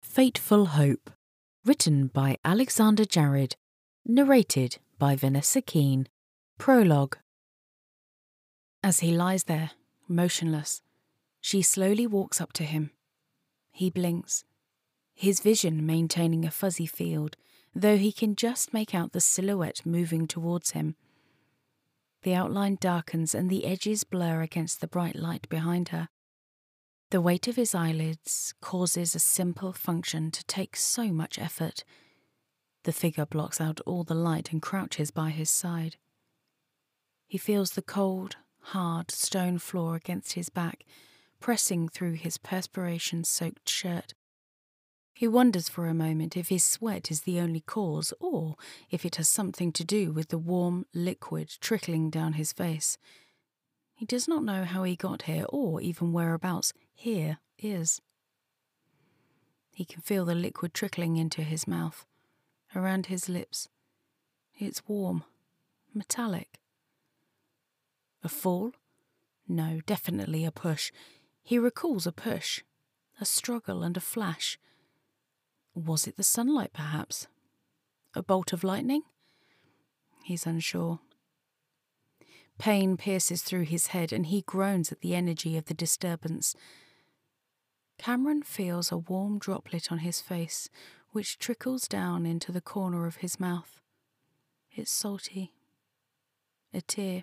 Fateful Hope, written by Alexander Jared, narrated by Vanessa Keane. Prologue. As he lies there, motionless, she slowly walks up to him. He blinks, his vision maintaining a fuzzy field, though he can just make out the silhouette moving towards him. The outline darkens and the edges blur against the bright light behind her. The weight of his eyelids causes a simple function to take so much effort. The figure blocks out all the light and crouches by his side. He feels the cold, hard stone floor against his back, pressing through his perspiration-soaked shirt. He wonders for a moment if his sweat is the only cause, or if it has something to do with the warm liquid trickling down his face. He does not know how he got here, or even whereabouts here is. He can feel the liquid trickling into his mouth, around his lips. It's warm, metallic. A fall? No, definitely a push. He recalls a push, a struggle and a flash. Was it the sunlight, perhaps? A bolt of lightning? He's unsure. Pain pierces through his head and he groans at the energy of the disturbance. Cameron feels a warm droplet on his face, which trickles down into the corner of his mouth. It's salty. A tear.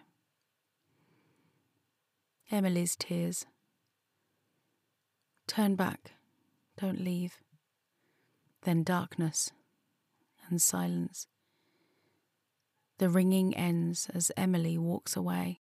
Emily's tears. Turn back. Don't leave. Then darkness and silence. The ringing ends as Emily walks away.